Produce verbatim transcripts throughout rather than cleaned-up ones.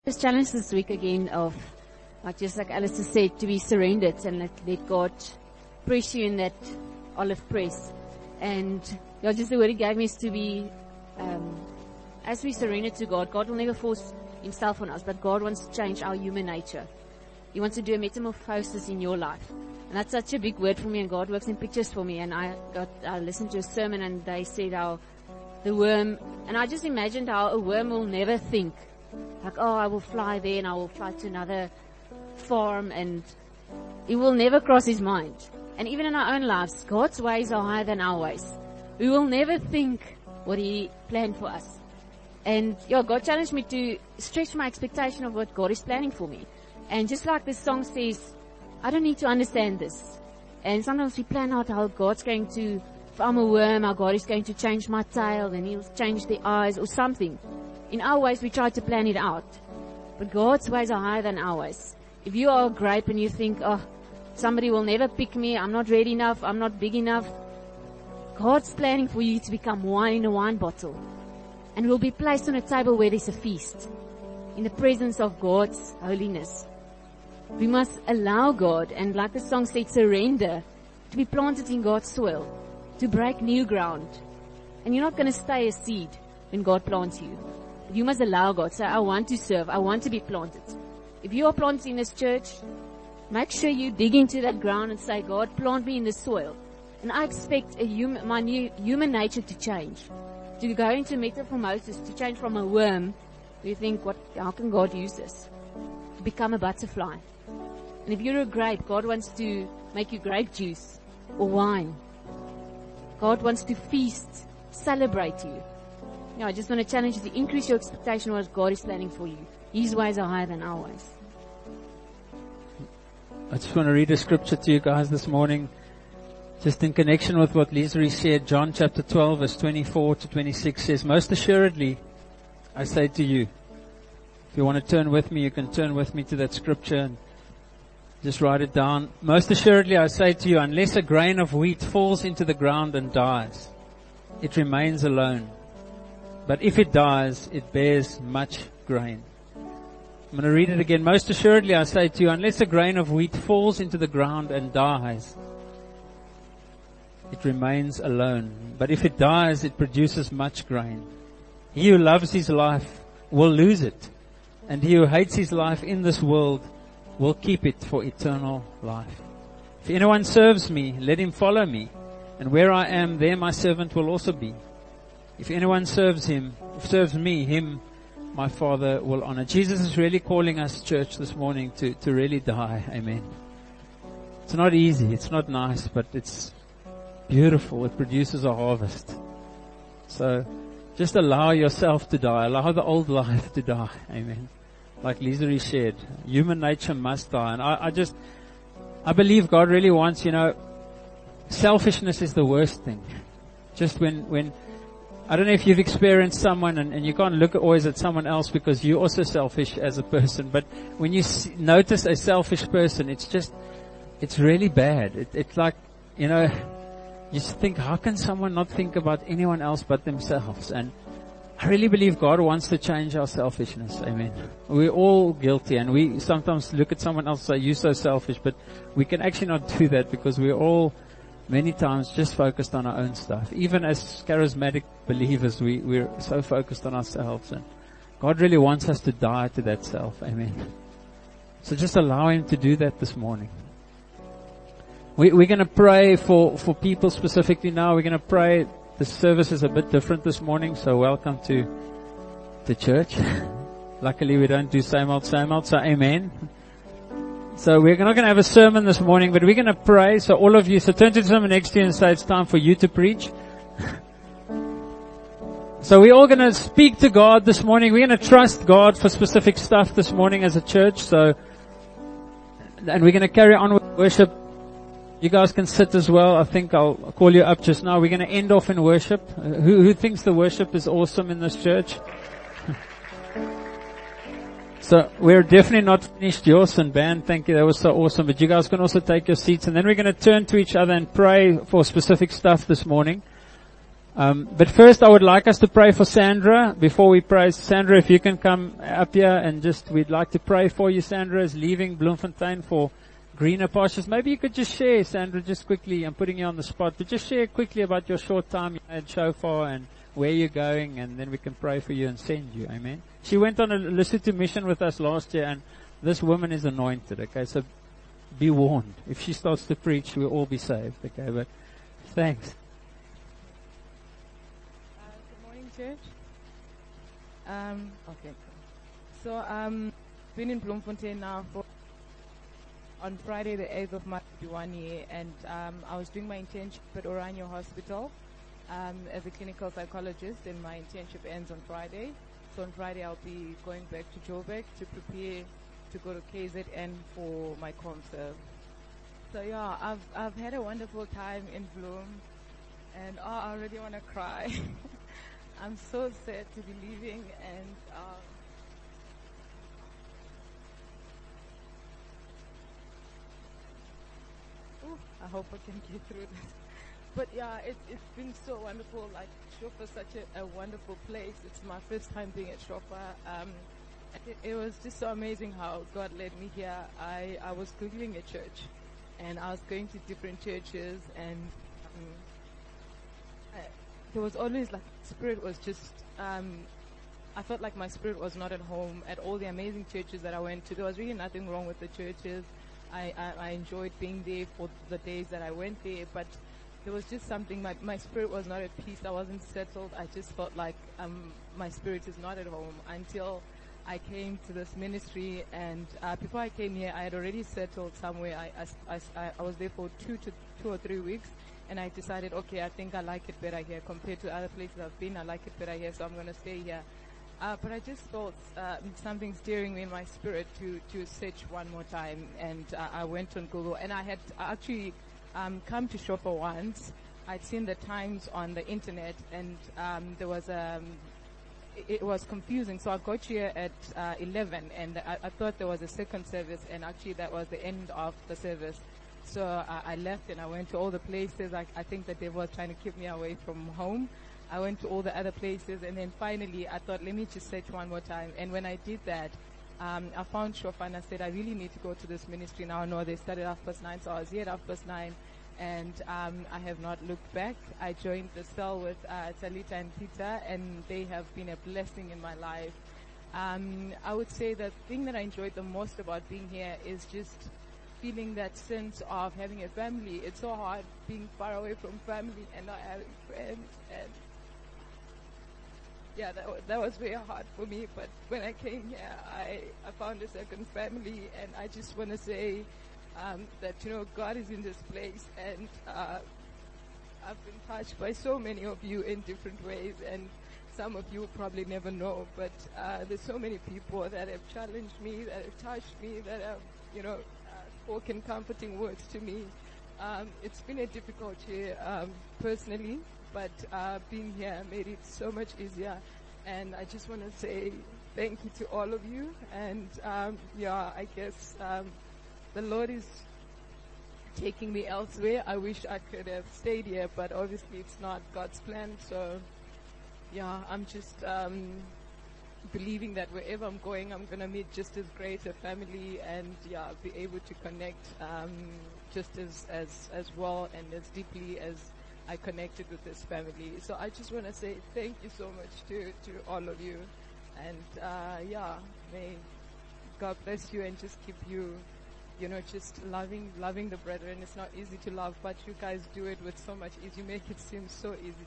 This challenge this week again of, like just like Alistair said, to be surrendered and let, let God press you in that olive press. And yeah, just the word He gave me is to be, um, as we surrender to God, God will never force Himself on us, but God wants to change our human nature. He wants to do a metamorphosis in your life. And that's such a big word for me, and God works in pictures for me. And I got, I listened to a sermon and they said how the worm, and I just imagined how a worm will never think, like, oh, I will fly there and I will fly to another farm, and it will never cross his mind. And even in our own lives, God's ways are higher than our ways. We will never think what He planned for us. And yeah, God challenged me to stretch my expectation of what God is planning for me. And just like this song says, I don't need to understand this. And sometimes we plan out how God's going to, if I'm a worm, how God is going to change my tail, then He'll change the eyes or something. In our ways, we try to plan it out. But God's ways are higher than our ways. If you are a grape and you think, oh, somebody will never pick me, I'm not ready enough, I'm not big enough, God's planning for you to become wine in a wine bottle. And will be placed on a table where there's a feast, in the presence of God's holiness. We must allow God, and like the song said, surrender, to be planted in God's soil, to break new ground. And you're not going to stay a seed when God plants you. You must allow God. Say, I want to serve. I want to be planted. If you are planted in this church, make sure you dig into that ground and say, God, plant me in the soil. And I expect a human, my new human nature to change. To go into metamorphosis, to change from a worm. You think, what, how can God use this? To become a butterfly. And if you're a grape, God wants to make you grape juice or wine. God wants to feast, celebrate you. Yeah, I just want to challenge you to increase your expectation of what God is planning for you. His ways are higher than our ways. I just want to read a scripture to you guys this morning, just in connection with what Lisa said. John chapter twelve, verse twenty-four to twenty-six says, most assuredly, I say to you, if you want to turn with me, you can turn with me to that scripture and just write it down. Most assuredly, I say to you, unless a grain of wheat falls into the ground and dies, it remains alone. But if it dies, it bears much grain. I'm going to read it again. Most assuredly, I say to you, unless a grain of wheat falls into the ground and dies, it remains alone. But if it dies, it produces much grain. He who loves his life will lose it, and he who hates his life in this world will keep it for eternal life. If anyone serves me, let him follow me, and where I am, there my servant will also be. If anyone serves him, serves me, him my Father will honor. Jesus is really calling us, church, this morning to, to really die. Amen. It's not easy. It's not nice, but it's beautiful. It produces a harvest. So just allow yourself to die. Allow the old life to die. Amen. Like Lisa shared, human nature must die. And I, I just, I believe God really wants, you know, selfishness is the worst thing. Just when, when, I don't know if you've experienced someone, and, and you can't look always at someone else because you're also selfish as a person, but when you see, notice a selfish person, it's just, it's really bad. It, it's like, you know, you just think, how can someone not think about anyone else but themselves? And I really believe God wants to change our selfishness. Amen. We're all guilty, and we sometimes look at someone else and say, you're so selfish, but we can actually not do that because we're all many times just focused on our own stuff. Even as charismatic believers, we, we're so focused on ourselves, and God really wants us to die to that self. Amen. So just allow Him to do that this morning. We, we're going to pray for, for people specifically now. We're going to pray. The service is a bit different this morning, so welcome to the church. Luckily, we don't do same old, same old, so amen. So we're not going to have a sermon this morning, but we're going to pray. So all of you, so turn to someone next to you and say, it's time for you to preach. So we're all going to speak to God this morning. We're going to trust God for specific stuff this morning as a church. So, and we're going to carry on with worship. You guys can sit as well. I think I'll call you up just now. We're going to end off in worship. Uh, who, who thinks the worship is awesome in this church? So we're definitely not finished. Yours and band, thank you. That was so awesome. But you guys can also take your seats, and then we're going to turn to each other and pray for specific stuff this morning. Um, but first I would like us to pray for Sandra. Before we pray, Sandra, if you can come up here and just, we'd like to pray for you. Sandra is leaving Bloemfontein for greener pastures. Maybe you could just share, Sandra, just quickly. I'm putting you on the spot, but just share quickly about your short time at Shofar and where you're going, and then we can pray for you and send you. Amen. She went on a Lesotho mission with us last year, and this woman is anointed. Okay, so be warned. If she starts to preach, we'll all be saved. Okay, but thanks. Church. Um, okay, cool. So, um, been in Bloemfontein now for, on Friday the eighth of March, one year, and um, I was doing my internship at Oranyo Hospital um, as a clinical psychologist, and my internship ends on Friday. So on Friday I'll be going back to Joburg to prepare to go to K Z N for my ComServe. So yeah, I've I've had a wonderful time in Bloem, and oh, I already want to cry. I'm so sad to be leaving, and um, ooh, I hope I can get through this. But yeah, it, it's been so wonderful. Like, Shofar is such a, a wonderful place. It's my first time being at Shofar. Um, it, it was just so amazing how God led me here. I, I was Googling a church, and I was going to different churches, and um, I, there was always like, spirit was just, um, I felt like my spirit was not at home at all the amazing churches that I went to. There was really nothing wrong with the churches. I, I, I enjoyed being there for the days that I went there, but there was just something, my, my spirit was not at peace. I wasn't settled. I just felt like um, my spirit is not at home until I came to this ministry. And uh, before I came here, I had already settled somewhere. I, I, I, I was there for two to two or three weeks. And I decided, okay, I think I like it better here compared to other places I've been. I like it better here, so I'm going to stay here. Uh, but I just felt uh, something steering me in my spirit to, to search one more time. And uh, I went on Google, and I had actually um, come to Shofar once. I'd seen the times on the internet, and um, there was um, it, it was confusing. So I got here at uh, eleven, and I, I thought there was a second service, and actually that was the end of the service. So uh, I left and I went to all the places. I, I think the devil was trying to keep me away from home. I went to all the other places, and then finally I thought, let me just search one more time. And when I did that, um, I found Shofar, and I said, I really need to go to this ministry now. No, they started half past nine, so I was here at half past nine, and um, I have not looked back. I joined the cell with uh, Talita and Peter, and they have been a blessing in my life. Um, I would say the thing that I enjoyed the most about being here is just feeling that sense of having a family. It's so hard being far away from family and not having friends, and yeah, that was, that was very hard for me. But when I came here, I, I found a second family, and I just want to say um, that, you know, God is in this place, and uh, I've been touched by so many of you in different ways, and some of you probably never know, but uh, there's so many people that have challenged me, that have touched me, that have, you know, spoken comforting words to me. Um, it's been a difficult year um, personally, but uh, being here made it so much easier. And I just want to say thank you to all of you. And um, yeah, I guess um, the Lord is taking me elsewhere. I wish I could have stayed here, but obviously it's not God's plan. So yeah, I'm just um, believing that wherever I'm going, I'm going to meet just as great a family, and yeah, be able to connect um, just as, as, as well and as deeply as I connected with this family. So I just want to say thank you so much to, to all of you. And uh, yeah, may God bless you and just keep you, you know, just loving, loving the brethren. It's not easy to love, but you guys do it with so much ease. You make it seem so easy.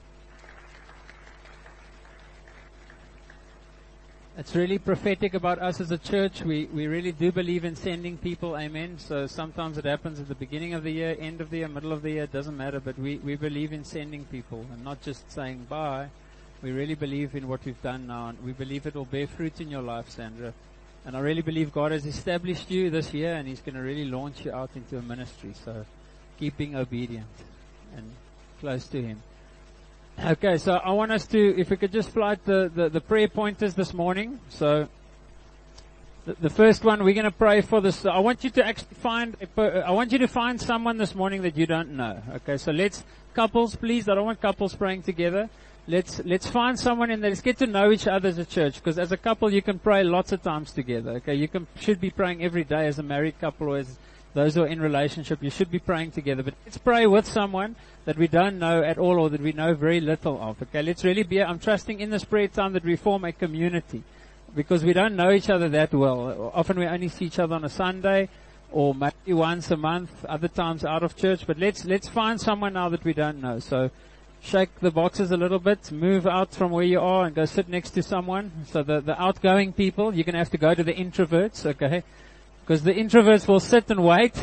It's really prophetic about us as a church. We we really do believe in sending people, amen. So sometimes it happens at the beginning of the year, end of the year, middle of the year, it doesn't matter, but we, we believe in sending people and not just saying bye. We really believe in what we've done now, and we believe it will bear fruit in your life, Sandra. And I really believe God has established you this year, and He's going to really launch you out into a ministry. So keep being obedient and close to Him. Okay, so I want us to, if we could just flight the, the, the prayer pointers this morning. So The, the first one, we're going to pray for this. I want you to actually find, a per, I want you to find someone this morning that you don't know. Okay, so let's, couples, please, I don't want couples praying together. Let's, let's find someone in there. Let's get to know each other as a church, because as a couple you can pray lots of times together. Okay, you can, should be praying every day as a married couple or as those who are in relationship. You should be praying together. But let's pray with someone that we don't know at all or that we know very little of. Okay, let's really be, I'm trusting in this prayer time that we form a community, because we don't know each other that well. Often we only see each other on a Sunday or maybe once a month, other times out of church. But let's, let's find someone now that we don't know. So shake the boxes a little bit, move out from where you are and go sit next to someone. So the, the outgoing people, you're going to have to go to the introverts, okay? Because the introverts will sit and wait.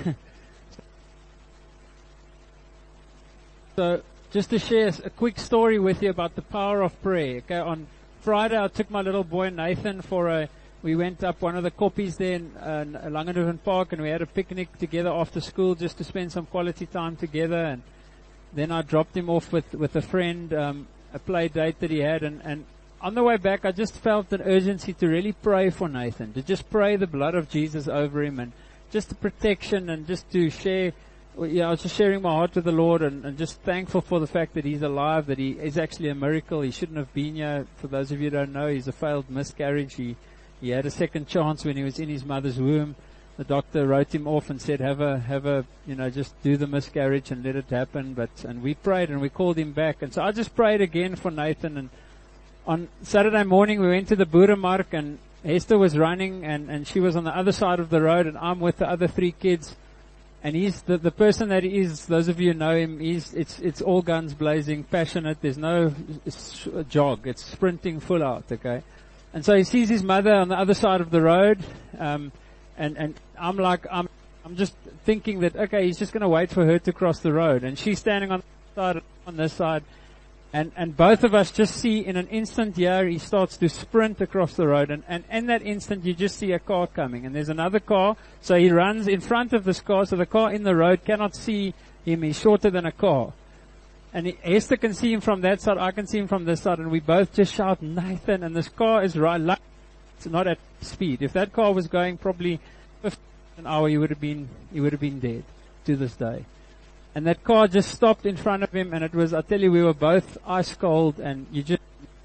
So just to share a quick story with you about the power of prayer. Okay, on Friday I took my little boy Nathan for a, we went up one of the koppies there in uh, Langenhoven Park, and we had a picnic together after school just to spend some quality time together. And then I dropped him off with, with a friend, um, a play date that he had, and, and on the way back I just felt an urgency to really pray for Nathan, to just pray the blood of Jesus over him and just the protection, and just to share, yeah, I was just sharing my heart with the Lord, and, and just thankful for the fact that he's alive, that he is actually a miracle. He shouldn't have been here. For those of you who don't know, he's a failed miscarriage. He, he had a second chance when he was in his mother's womb. The doctor wrote him off and said, have a, have a, you know, just do the miscarriage and let it happen. But, and we prayed and we called him back. And so I just prayed again for Nathan. And on Saturday morning we went to the Boeremark, and Hester was running, and, and she was on the other side of the road, and I'm with the other three kids. And he's the, the person that he is, those of you who know him, he's, it's, it's all guns blazing, passionate. There's no it's a jog. It's sprinting full out, okay? And so he sees his mother on the other side of the road, um, and, and I'm like, I'm, I'm just thinking that, okay, he's just gonna wait for her to cross the road. And she's standing on the side, on this side. And, and both of us just see in an instant here, he starts to sprint across the road. And, and in that instant, you just see a car coming. And there's another car. So he runs in front of this car. So the car in the road cannot see him. He's shorter than a car. And he, Esther can see him from that side. I can see him from this side. And we both just shout, Nathan. And this car is right. Like, it's not at speed. If that car was going probably fifty an hour, he would have been, he would have been dead to this day. And that car just stopped in front of him, and it was, I tell you, we were both ice cold, and you just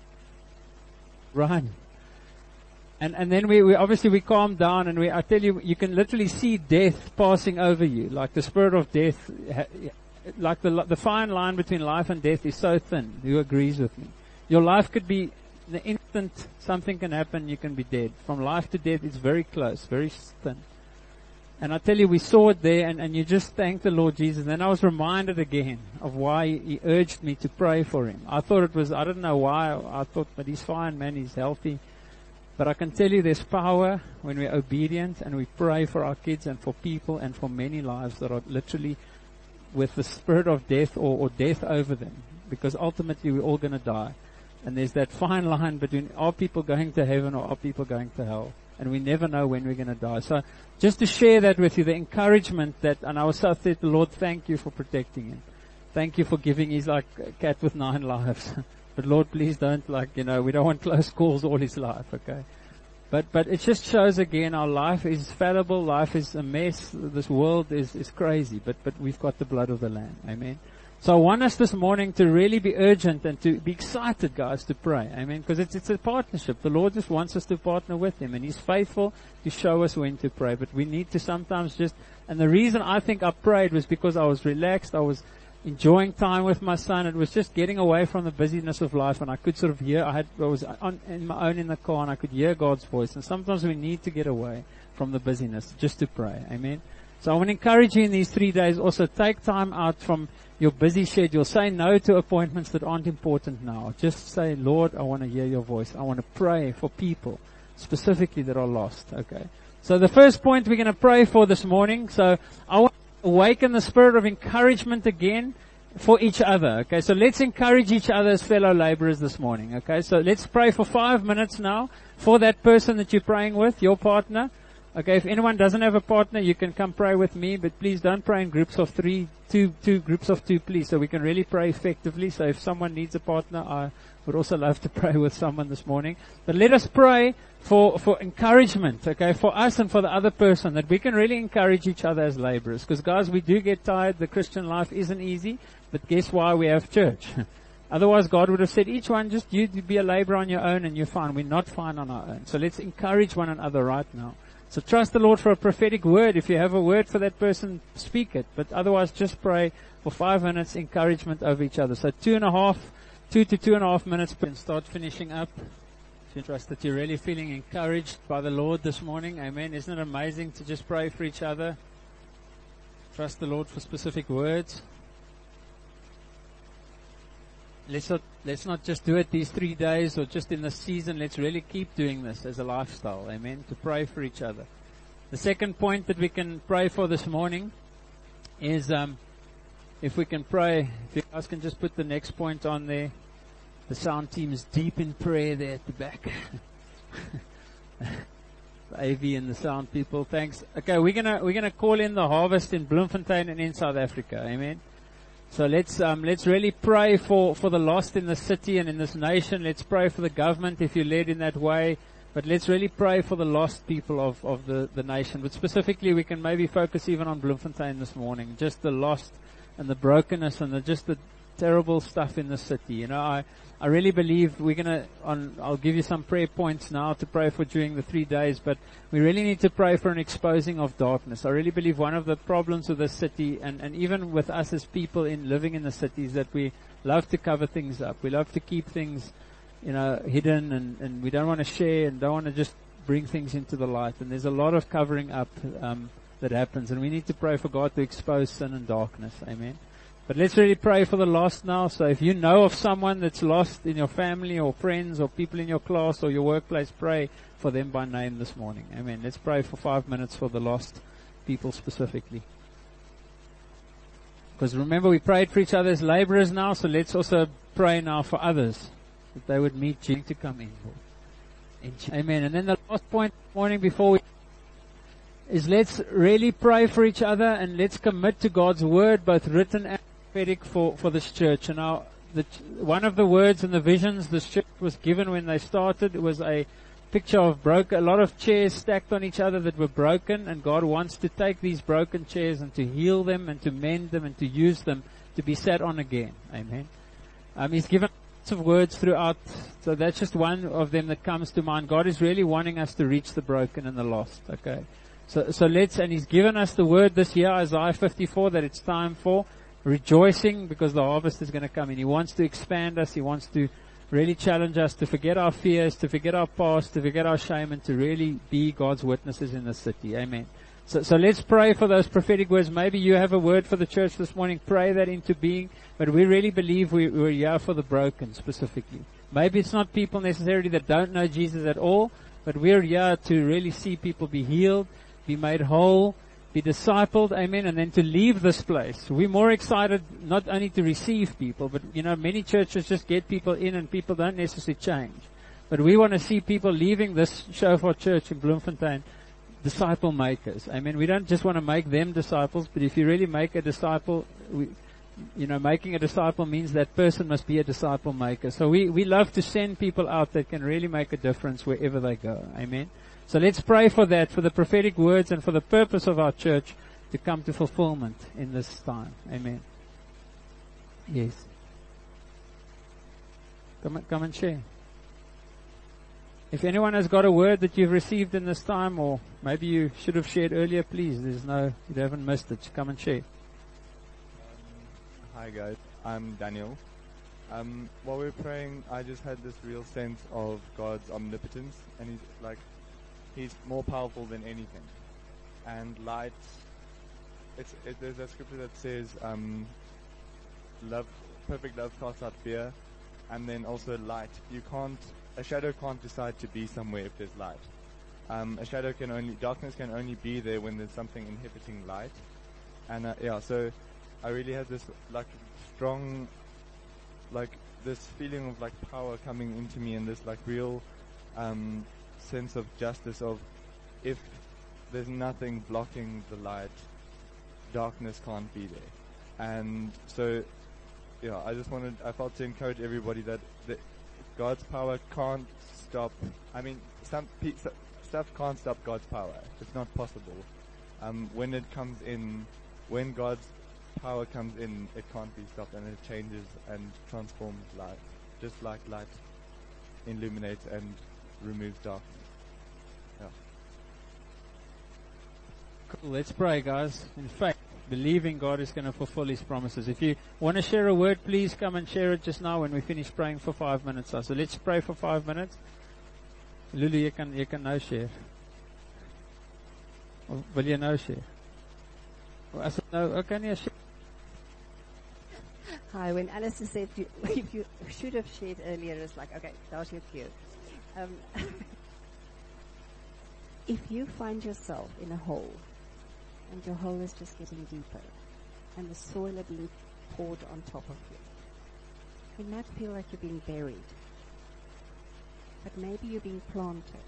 run. And, and then we, we, obviously we calmed down, and we, I tell you, you can literally see death passing over you, like the spirit of death, like the, the fine line between life and death is so thin. Who agrees with me? Your life could be, in the instant something can happen, you can be dead. From life to death, it's very close, very thin. And I tell you, we saw it there, and, and you just thank the Lord Jesus. And then I was reminded again of why He urged me to pray for him. I thought it was, I don't know why, I thought, but he's fine, man, he's healthy. But I can tell you there's power when we're obedient and we pray for our kids and for people and for many lives that are literally with the spirit of death or, or death over them. Because ultimately we're all going to die. And there's that fine line between are people going to heaven or are people going to hell. And we never know when we're going to die. So just to share that with you, the encouragement that, and I was so said, the Lord, thank you for protecting him. Thank you for giving, he's like a cat with nine lives. But Lord, please don't, like, you know, we don't want close calls all his life, okay? But, but it just shows again our life is fallible, life is a mess, this world is, is crazy, but, but we've got the blood of the Lamb, amen? So I want us this morning to really be urgent and to be excited, guys, to pray. Amen. Because it's, it's a partnership. The Lord just wants us to partner with Him. And He's faithful to show us when to pray. But we need to sometimes just, and the reason I think I prayed was because I was relaxed. I was enjoying time with my son. It was just getting away from the busyness of life. And I could sort of hear, I had, I was on, in my own in the car and I could hear God's voice. And sometimes we need to get away from the busyness just to pray. Amen. So I want to encourage you in these three days also take time out from your busy schedule. Say no to appointments that aren't important now. Just say, Lord, I want to hear your voice. I want to pray for people specifically that are lost. Okay. So the first point we're going to pray for this morning. So I want to awaken the spirit of encouragement again for each other. Okay. So let's encourage each other as fellow laborers this morning. Okay. So let's pray for five minutes now for that person that you're praying with, your partner. Okay, if anyone doesn't have a partner, you can come pray with me, but please don't pray in groups of three, two, two groups of two, please, so we can really pray effectively. So if someone needs a partner, I would also love to pray with someone this morning. But let us pray for, for encouragement, okay, for us and for the other person, that we can really encourage each other as laborers. Because guys, we do get tired. The Christian life isn't easy, but guess why we have church? Otherwise, God would have said, each one, just you be a laborer on your own and you're fine. We're not fine on our own. So let's encourage one another right now. So trust the Lord for a prophetic word. If you have a word for that person, speak it. But otherwise, just pray for five minutes encouragement over each other. So two and a half, two to two and a half minutes and start finishing up. I trust that you're really feeling encouraged by the Lord this morning. Amen. Isn't it amazing to just pray for each other? Trust the Lord for specific words. Let's not, let's not just do it these three days or just in the season. Let's really keep doing this as a lifestyle. Amen. To pray for each other. The second point that we can pray for this morning is, um, if we can pray, if you guys can just put the next point on there. The sound team is deep in prayer there at the back. The A V and the sound people, thanks. Okay, we're gonna, we're gonna call in the harvest in Bloemfontein and in South Africa. Amen. So let's um, let's really pray for, for the lost in the city and in this nation. Let's pray for the government if you're led in that way. But let's really pray for the lost people of, of the, the nation. But specifically, we can maybe focus even on Bloemfontein this morning. Just the lost and the brokenness and the, just the terrible stuff in the city. You know, I, I really believe we're gonna, on, I'll give you some prayer points now to pray for during the three days, but we really need to pray for an exposing of darkness. I really believe one of the problems with this city, and, and even with us as people in living in the city, is that we love to cover things up. We love to keep things, you know, hidden, and, and we don't want to share and don't want to just bring things into the light. And there's a lot of covering up, um, that happens, and we need to pray for God to expose sin and darkness. Amen. But let's really pray for the lost now. So if you know of someone that's lost in your family or friends or people in your class or your workplace, pray for them by name this morning. Amen. Let's pray for five minutes for the lost people specifically. Because remember, we prayed for each other as laborers now, so let's also pray now for others, that they would meet Jesus to come in. Amen. And then the last point this morning before we is let's really pray for each other and let's commit to God's word, both written and prophetic, for, for this church. And now, the, one of the words and the visions this church was given when they started was a picture of broken, a lot of chairs stacked on each other that were broken, and God wants to take these broken chairs and to heal them and to mend them and to use them to be sat on again. Amen. Um, he's given lots of words throughout, so that's just one of them that comes to mind. God is really wanting us to reach the broken and the lost. Okay. So, so let's, and He's given us the word this year, Isaiah fifty-four, that it's time for rejoicing because the harvest is going to come in. He wants to expand us. He wants to really challenge us to forget our fears, to forget our past, to forget our shame, and to really be God's witnesses in the city. Amen. So, so let's pray for those prophetic words. Maybe you have a word for the church this morning. Pray that into being. But we really believe we, we're here for the broken specifically. Maybe it's not people necessarily that don't know Jesus at all, but we're here to really see people be healed, be made whole, be discipled, amen, and then to leave this place. We're more excited not only to receive people, but, you know, many churches just get people in and people don't necessarily change. But we want to see people leaving this Shofar Church in Bloemfontein disciple makers. Amen. We don't just want to make them disciples, but if you really make a disciple, we, you know, making a disciple means that person must be a disciple maker. So we, we love to send people out that can really make a difference wherever they go. Amen. So let's pray for that, for the prophetic words and for the purpose of our church to come to fulfillment in this time. Amen. Yes. Come and, come and share. If anyone has got a word that you've received in this time, or maybe you should have shared earlier, please. There's no, you haven't missed it. Come and share. Um, hi guys, I'm Daniel. Um, while we were praying, I just had this real sense of God's omnipotence, and He's like, He's more powerful than anything. And light, it's, it, there's a scripture that says, um, love, perfect love casts out fear, and then also light. You can't, a shadow can't decide to be somewhere if there's light. Um, a shadow can only, darkness can only be there when there's something inhibiting light. And uh, yeah, so I really had this like strong, like this feeling of like power coming into me, and this like real um, sense of justice of if there's nothing blocking the light. Darkness can't be there. And so, yeah, I just wanted, I felt to encourage everybody that, that God's power can't stop, I mean, some pe- stuff can't stop God's power. It's not possible. Um, when it comes in, when God's power comes in, it can't be stopped, and it changes and transforms light, just like light illuminates and removes darkness. Yeah. Cool. Let's pray, guys. In fact, believing God is going to fulfill His promises. If you want to share a word, please come and share it just now when we finish praying for five minutes. So let's pray for five minutes. Lulu, you can, you can now share. Or will you now share? Well, I said no, okay, yeah, share. Hi, when Alistair said you, if you should have shared earlier, it's like, okay, that was your cue. Um, if you find yourself in a hole, and your hole is just getting deeper, and the soil are being poured on top of you, it might feel like you're being buried, but maybe you're being planted.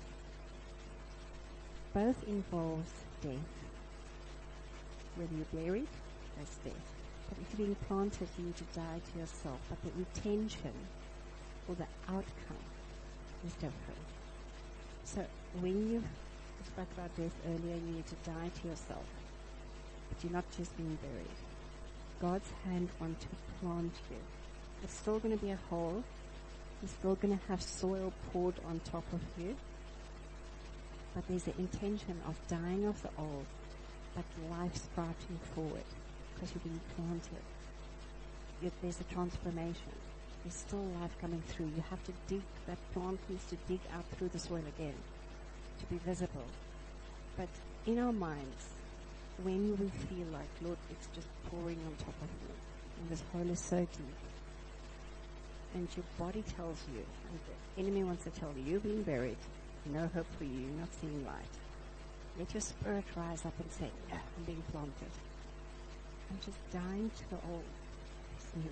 Both involves death. Whether you're buried, that's death. But if you're being planted, you need to die to yourself. But the intention or the outcome is different. So when you spoke about death earlier, you need to die to yourself. But you're not just being buried. God's hand wants to plant you. It's still going to be a hole. You're still going to have soil poured on top of you. But there's the intention of dying of the old, but life sprouting forward. Because you're being planted. Yet there's a transformation. There's still life coming through. You have to dig, that plant needs to dig out through the soil again to be visible. But in our minds, when we feel like, Lord, it's just pouring on top of me, and this hole is so deep, and your body tells you, and the enemy wants to tell you, you're being buried, no hope for you, you're not seeing light. Let your spirit rise up and say, no, I'm being planted. I'm just dying to the old. It's new.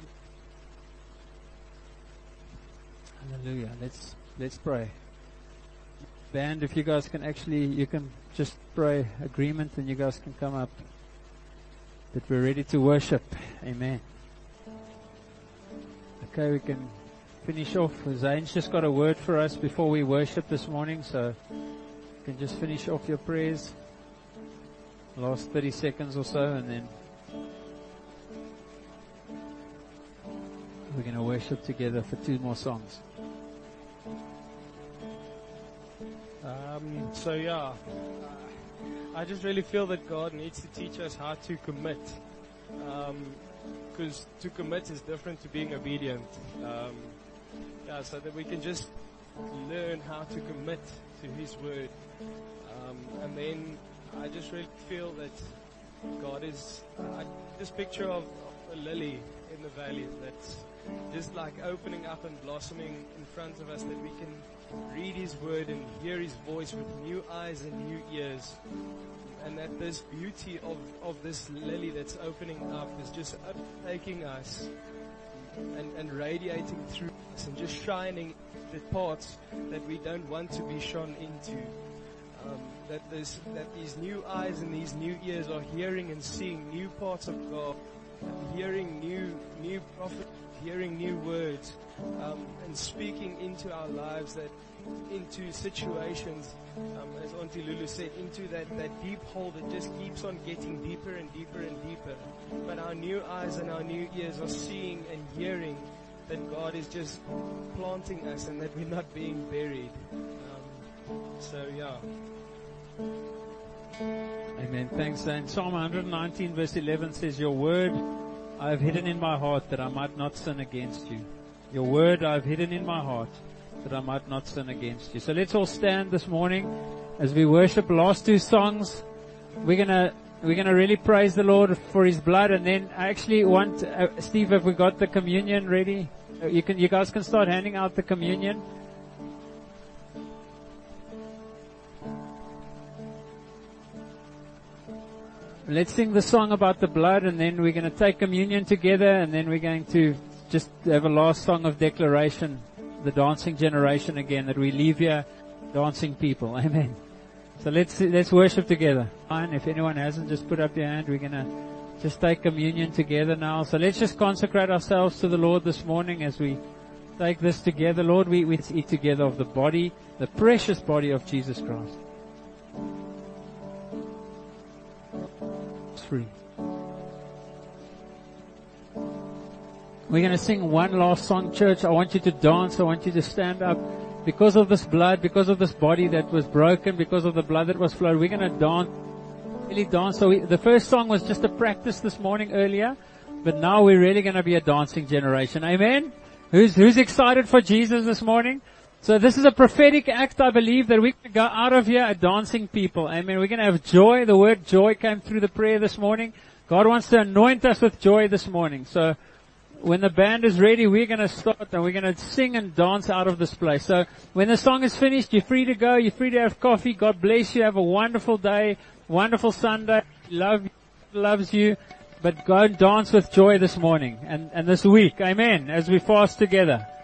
Hallelujah. Let's, let's pray. Band, if you guys can actually, you can just pray agreement and you guys can come up. That we're ready to worship. Amen. Okay, we can finish off. Zane's just got a word for us before we worship this morning, so you can just finish off your prayers. Last thirty seconds or so, and then we're going to worship together for two more songs. Um, so yeah, uh, I just really feel that God needs to teach us how to commit. Because um, to commit is different to being obedient. Um, yeah, so that we can just learn how to commit to His word. Um, and then I just really feel that God is, uh, this picture of, of a lily in the valley that's just like opening up and blossoming in front of us, that we can read His word and hear His voice with new eyes and new ears. And that this beauty of, of this lily that's opening up is just taking us and, and radiating through us and just shining the parts that we don't want to be shone into. Um, that this, that these new eyes and these new ears are hearing and seeing new parts of God, and hearing new, new prophet, hearing new words, um, and speaking into our lives, that into situations, um, as Auntie Lulu said, into that, that deep hole that just keeps on getting deeper and deeper and deeper. But our new eyes and our new ears are seeing and hearing that God is just planting us and that we're not being buried. Um, so yeah. Amen. Thanks. And Psalm one nineteen verse eleven says, your word I have hidden in my heart that I might not sin against you. Your word I have hidden in my heart that I might not sin against you. So let's all stand this morning as we worship. Last two songs, we're gonna, we're gonna really praise the Lord for His blood. And then I actually want, uh, Steve, have we got the communion ready? Uh, you can, you guys can start handing out the communion. Let's sing the song about the blood, and then we're going to take communion together, and then we're going to just have a last song of declaration, the dancing generation again, that we leave here dancing people. Amen. So let's, let's worship together. Fine. If anyone hasn't, just put up your hand. We're gonna just take communion together now. So let's just consecrate ourselves to the Lord this morning as we take this together. Lord, we, we eat together of the body, the precious body of Jesus Christ. It's free. We're going to sing one last song, church. I want you to dance. I want you to stand up. Because of this blood, because of this body that was broken, because of the blood that was flowed, we're going to dance, really dance. So we, the first song was just a practice this morning earlier, but now we're really going to be a dancing generation. Amen? Who's, who's excited for Jesus this morning? So this is a prophetic act, I believe, that we can go out of here a dancing people. Amen. We're going to have joy. The word joy came through the prayer this morning. God wants to anoint us with joy this morning. So when the band is ready, we're going to start and we're going to sing and dance out of this place. So when the song is finished, you're free to go. You're free to have coffee. God bless you. Have a wonderful day, wonderful Sunday. Love you, loves you. But go and dance with joy this morning and, and this week. Amen. As we fast together.